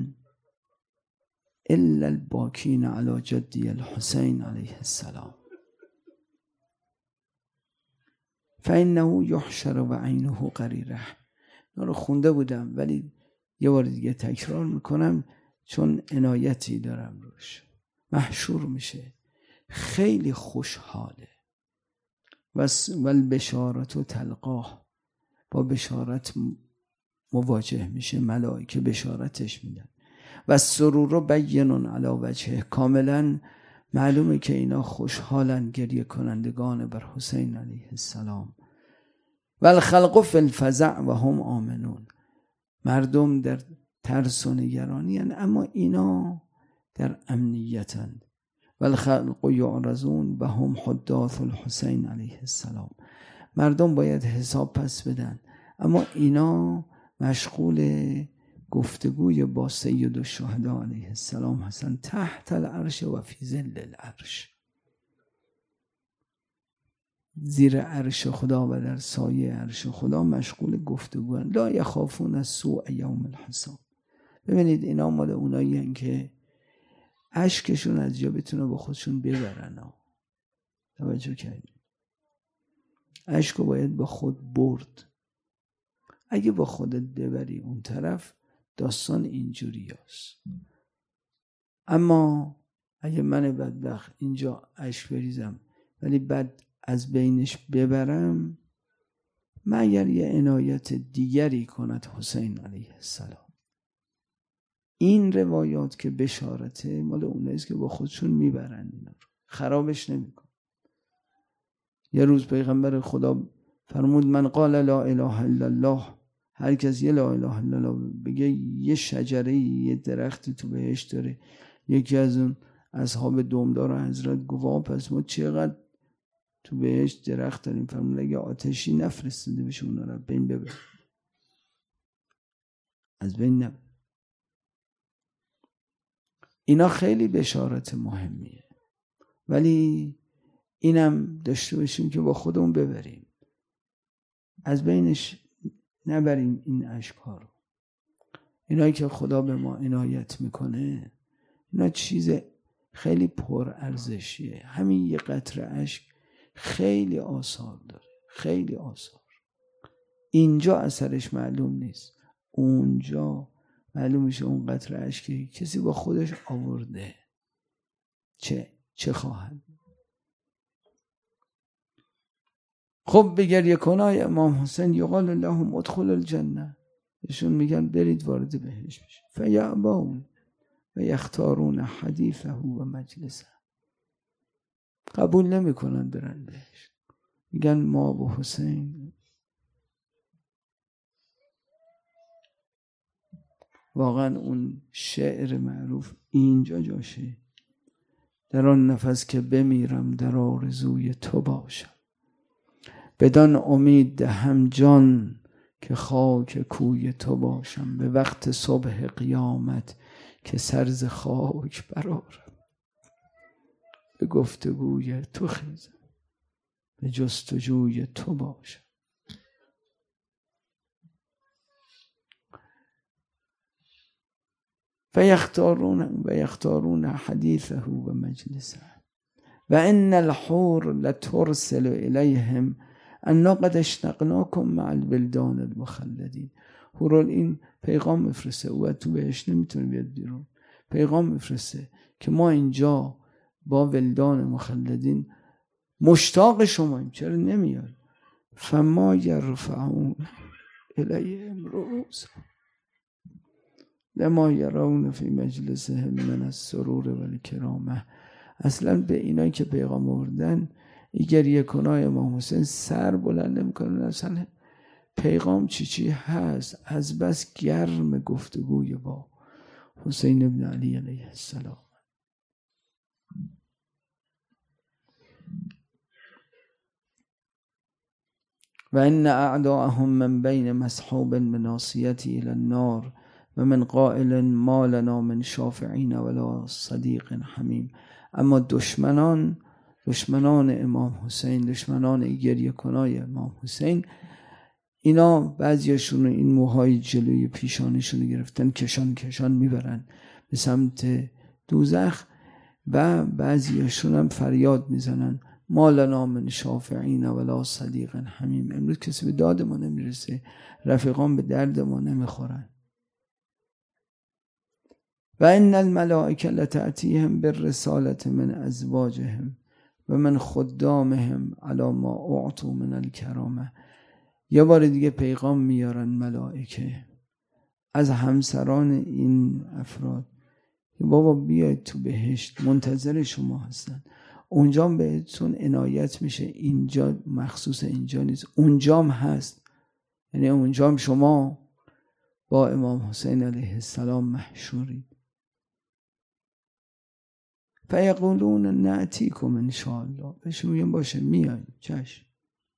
الا الباکین علی جدی الحسین علیه السلام فانه یحشر و عینه قریره. اینا رو خونده بودم ولی یه بار دیگه تکرار میکنم چون عنایتی دارم روش. محشور میشه، خیلی خوشحاله. والبشارت و تلقاه، با بشارت مواجه میشه، ملائکه بشارتش میدن. و سرور بین علی وجهه، کاملا معلومه که اینا خوشحالن، گریه کنندگان بر حسین علیه السلام. و الخلق فی الفزع و هم آمنون، مردم در ترس و نگرانی هن، اما اینا در امنیتند. و الخلق یعرضون و هم حداث الحسین علیه السلام، مردم باید حساب پس بدن اما اینا مشغول گفتگوی با سید الشهدا علیه السلام هستن، تحت العرش و فی ظل العرش، زیر عرش خدا و در سایه عرش خدا مشغول گفتگو هستند. لا یخافون السوء یوم الحساب. ببینید اینا مال اونایی هستند که اشکشون از جا بتونه با خودشون ببرن. توجه کردید؟ اشکو باید با خود برد. اگه با خودت ببری اون طرف داستان اینجوری هست. اما اگه من بدبخت اینجا اشک بریزم ولی بعد از بینش ببرم، مگر یه عنایت دیگری کند حسین علیه السلام. این روایات که بشارته مال اوناییست که با خودشون میبرن، اینا رو خرابش نمیکن. یه روز پیغمبر خدا فرمود من قال لا اله الا الله، هر کس یه لا اله الا الله بگه یه شجره، یه درختی تو بهشت داره. یکی از اون اصحاب دومدار حضرت گفت پس ما چقدر تو بهشت درخت داریم؟ فرمود اگه آتشی نفرستاده بشه اونا رو بین ببر، از بین نبر. اینا خیلی بشارت مهمیه، ولی اینم داشته باشیم که با خودمون ببریم، از بینش نبریم این اشک‌ها رو. اینایی که خدا به ما عنایت میکنه اینا چیز خیلی پر ارزشیه. همین یه قطره اشک خیلی آثار داره، خیلی آثار. اینجا اثرش معلوم نیست، اونجا معلوم میشه اون قطره اشکی کسی با خودش آورده چه خواهد. خب به گریه کنای امام حسین یقال لهم ادخلوا الجنه، بهشون میگن برید وارد بهشت بشید. فیعبون و یختارون حدیثه و مجلسه، قبول نمیکنن برن بهشت، میگن ما با حسین. واقعا اون شعر معروف اینجا جاشه، در آن نفس که بمیرم در آرزوی تو باشم، بدان امید دهم جان که خاک کوی تو باشم، به وقت صبح قیامت که سر ز خاک برآرم، به گفتگوی تو خیزم به جستجوی تو باشم. فیختارون حدیثه و مجلسه و ان الحور لترسل الیهم انا قد اشتقناکم مع الولدان المخلدین. حورال این پیغام میفرسته، او تو بهش نمیتونه بیاد بیرون، پیغام میفرسته که ما اینجا با ولدان مخلدین مشتاق شماییم، چرا نمیاد؟ فما یرفعون الیهم رؤوسهم، لما یرون فی مجلسهم من السرور والکرامه. اصلا به اینایی که پیغام آوردن این گریه کنای امام حسین سر بلند نمی‌کنن، اصلا پیغام چی هست، از بس گرم گفتگوی با حسین ابن علی علیه السلام. و ان اعداءهم من بین مسحوب بناصیتی الى النار و من قائل ما لنا من شافعین ولا صدیق حمیم. اما دشمنان امام حسین، دشمنان گریه کنای امام حسین، اینا بعضیاشون این موهای جلوی پیشانشون گرفتن کشان میبرن به سمت دوزخ و بعضیاشون هم فریاد میزنن ما لنا من شافعین ولا صدیق حمیم. امروز کسی به داد ما نمیرسه، رفیقان به درد ما نمیخورن. و ان الملائکه لتأتیهم بالرسالة من ازواجهم و من خدامهم علی ما اعطوا من الکرامه. یه بار دیگه پیغام میارن ملائکه از همسران این افراد که بابا بیاید تو بهشت، منتظر شما هستن، اونجا بهتون عنایت میشه. اینجا مخصوص اینجا نیست، اونجام هست، یعنی اونجام شما با امام حسین علیه السلام محشورید. فیقولون نأتیکم ان شاء الله، بهشون میگن باشه میایم چشم.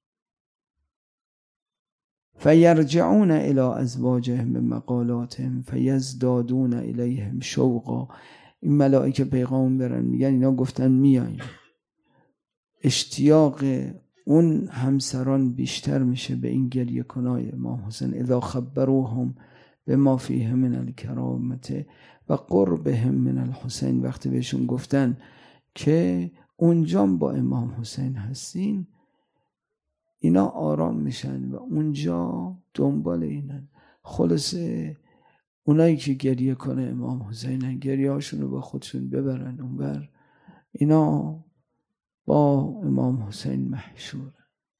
فیرجعون الی ازواجهم بمقالاتهم فیزدادون الیهم شوقا. این ملائکه پیغام برن میگن اینا گفتن میایم، اشتیاق اون همسران بیشتر میشه به این گریه کنای امام حسین. اذا خبروهم بما فیه من الکرامت و قربهم من الحسین، وقتی بهشون گفتن که اونجام با امام حسین هستین، اینا آرام میشن و اونجا دنبال اینن. خلاصه اونایی که گریه کنه امام حسین گریه هاشونو با خودشون ببرن اونور، اینا با امام حسین محشورن،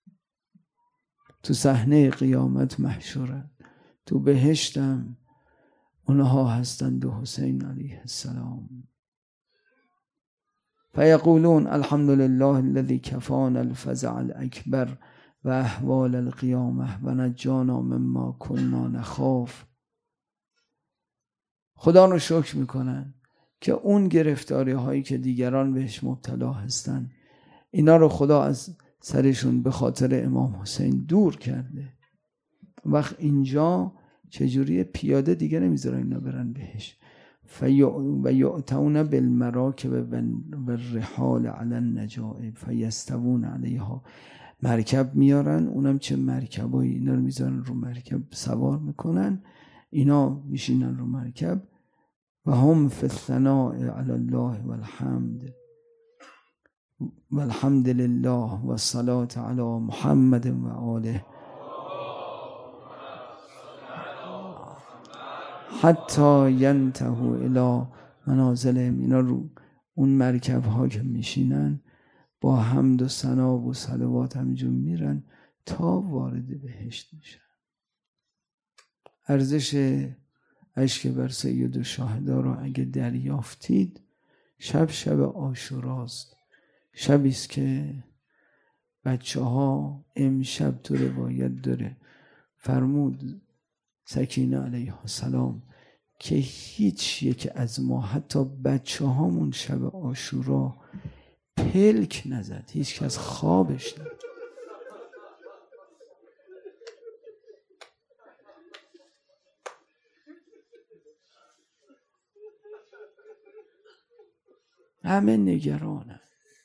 تو صحنه قیامت محشورن، تو بهشتم اونها هستند و حسین علیه السلام. فیقولون الحمد لله الذي كفانا الفزع الاکبر و احوال القیامه و نجانا مما كنا نخاف. خدا رو شکر میکنن که اون گرفتاری هایی که دیگران بهش مبتلا هستن، اینا رو خدا از سرشون به خاطر امام حسین دور کرده. وقت اینجا چجوری پیاده دیگه نمیذارن اینا برن بهش. و یعتون بالمراکب و الرحال علی النجائب فیستوون علیها. مرکب میارن، اونم چه مرکبایی، اینا رو میذارن رو مرکب سوار میکنن، اینا میشینن رو مرکب و هم فی الثناء علی الله والحمد لله والصلاة علی محمد و آله حتی ینتهوا الی منازلهم. اینا رو اون مرکب ها که میشینن با حمد و ثنا و صلوات همینجور میرن تا وارد بهشت میشن. ارزش اشک بر سید الشهدا رو اگه دریافتید، شب عاشوراست، شبیست که بچه ها امشب تو روایت داره فرمود سکینه علیه السلام که هیچ یک از ما، حتی بچه هامون شب عاشورا پلک نزد، هیچ کس خوابش نزد. همه نگرانه،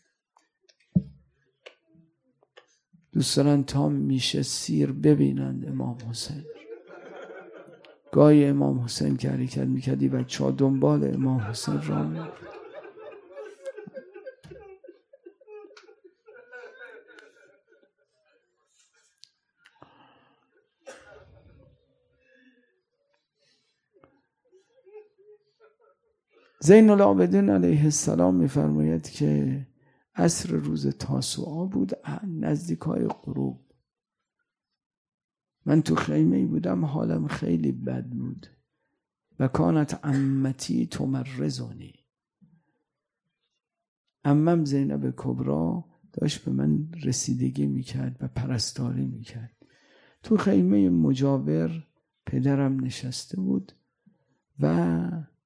دوست دارن تا میشه سیر ببینند امام حسین. گاهی امام حسین که حرکت میکردی بچه ها دنبال امام حسین را میرد. زین العابدین علیه السلام میفرماید که عصر روز تاسوعا بود، نزدیکای غروب. من تو خیمه بودم، حالم خیلی بد بود. و کانت عمتی تمرزونی. عمم زینب کبرا داشت به من رسیدگی میکرد و پرستاری میکرد. تو خیمه مجاور پدرم نشسته بود و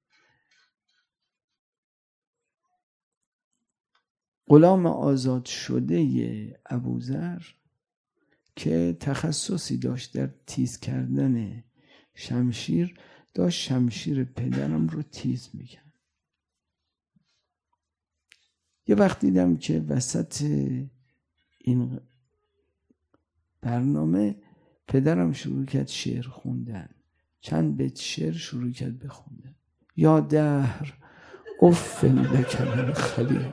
غلام آزاد شده ابوذر که تخصصی داشت در تیز کردن شمشیر، داشت شمشیر پدرم رو تیز میکرد. یه وقت دیدم که وسط این برنامه پدرم شروع کرد شعر خوندن، چند بیت شعر شروع کرد بخوندن. یا دهر اف لک من خلیل،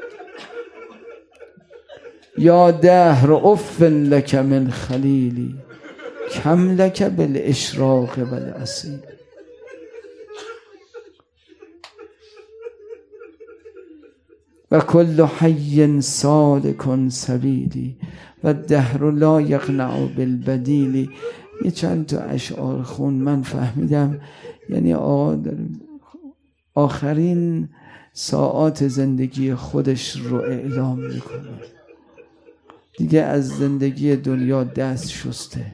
یا دهر اف لک من خلیلی، کم لک بالاشراق والاصیل. و کل حی سالک سبیلی و دهر لا یقنع بالبدیل. یه چند تا اشعار خون من فهمیدم یعنی آقا آخرین ساعات زندگی خودش رو اعلام میکنه، دیگه از زندگی دنیا دست شسته.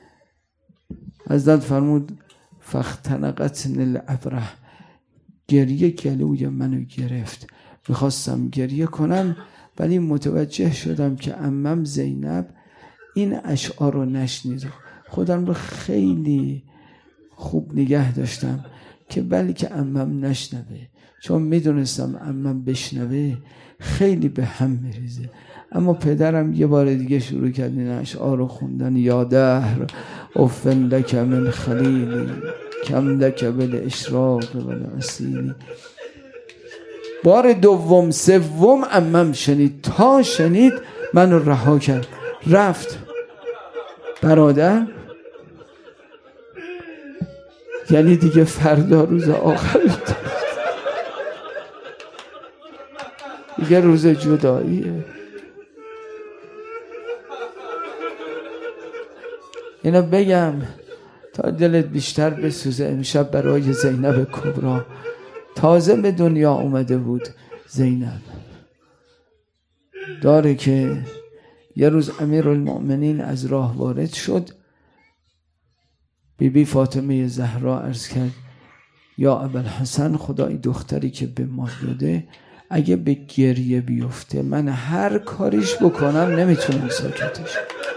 حضرت فرمود فاختنقتنی الابره، گریه گلوی منو گرفت. میخواستم گریه کنم ولی متوجه شدم که عمم زینب این اشعار رو نشنید. خودم رو خیلی خوب نگه داشتم که بلکه عمم نشنوه، چون میدونستم عمم بشنوه خیلی به هم میریزه. اما پدرم یه بار دیگه شروع کرد این اشعار رو خوندن. یا دهر اف لک من خلیلی، کم لک بالاشراق والاصیل. بار دوم سوم عمم شنید، تا شنید منو رها کرد رفت. برادر یعنی دیگه فردا روز آخر، دیگه روز جداییه. اینو بگم تا دلت بیشتر بسوزه. امشب برای زینب کبرا تازه به دنیا اومده بود. زینب داره که یه روز امیرالمؤمنین از راه وارد شد، بیبی فاطمه زهرا عرض کرد یا ابوالحسن، خدای دختری که به ما داده اگه به گریه بیفته من هر کاریش بکنم نمیتونم ساکتش.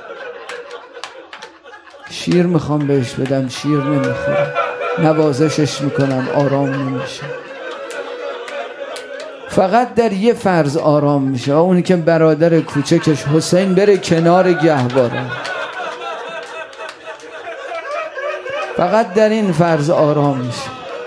شیر میخوام بهش بدم شیر نمیخوره، نوازشش میکنم آرام نمیشه. فقط در یه فرض آرام میشه، اونی که برادر کوچکش حسین بره کنار گهواره. فقط در این فرض آرام میشه.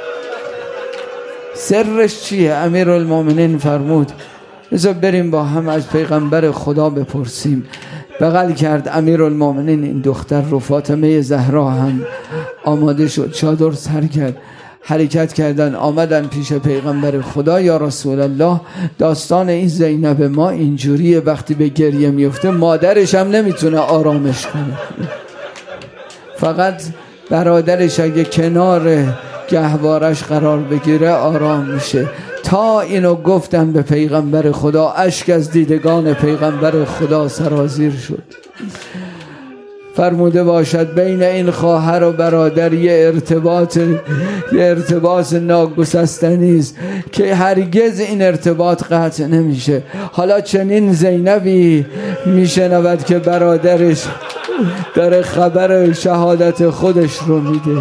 سرش چیه؟ امیرالمؤمنین فرمود بذار بریم با هم از پیغمبر خدا بپرسیم. بغل کرد امیرالمؤمنین این دختر رو. فاطمه زهرا هم آماده شد، چادر سر کرد، حرکت کردن، آمدن پیش پیغمبر خدا. یا رسول الله، داستان این زینب ما اینجوریه، وقتی به گریه میفته مادرش هم نمیتونه آرامش کنه، فقط برادرش اگه کنار گهوارش قرار بگیره آرام میشه. تا اینو گفتن به پیغمبر خدا، اشک از دیدگان پیغمبر خدا سرازیر شد. فرموده باشد بین این خواهر و برادر یه ارتباط ناگسستنی است که هرگز این ارتباط قطع نمیشه. حالا چنین زینبی میشنود که برادرش داره خبر شهادت خودش رو میده.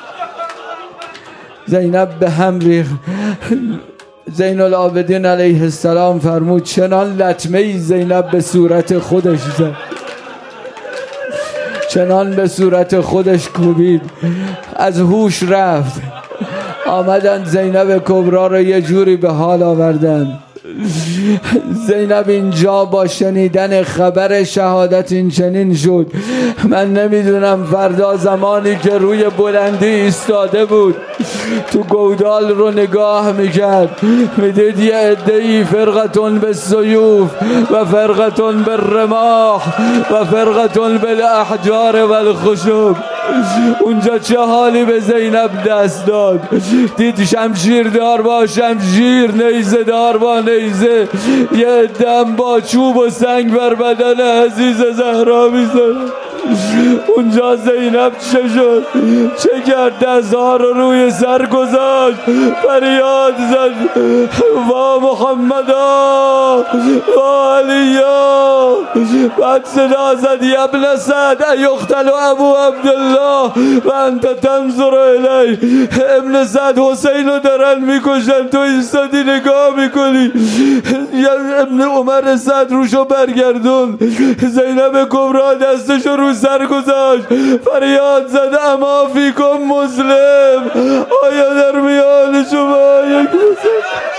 زینب به هم ریخت. زین العابدین علیه السلام فرمود چنان لطمه‌ای زینب به صورت خودش زد، چنان به صورت خودش کوبید از هوش رفت. آمدن زینب کبرا رو یه جوری به حال آوردن. زینب اینجا با شنیدن خبر شهادت این چنین شد. من نمیدونم فردا زمانی که روی بلندی ایستاده بود تو گودال رو نگاه میکرد، میدید یه عده‌ای فرقتون بالسیوف و فرقتون بالرماح و فرقتون بالاحجار والخشب اونجا چه حالی به زینب دست داد. دید شمشیر دار با شمشیر، نیزه دار با نیزه، یه دم با چوب و سنگ بر بدن عزیز زهرا میزنه. اونجا زینب چه شد؟ چه کرد؟ دستها رو روی سر گذاشت، فریاد زد وا محمدا وا علیا. بعد صدا زد یا ابن سعد ایقتل ابو عبدالله و انت تنظر الی. ابن سعد حسین رو دارن میکشن، تو ایستادی نگاه میکنی. یا ابن عمر سعد روشو برگردون. زینب کبرا دستشو رو سر گذاشت، فریاد زد اما فیکم مسلم، آیا در میان شما یک مسلم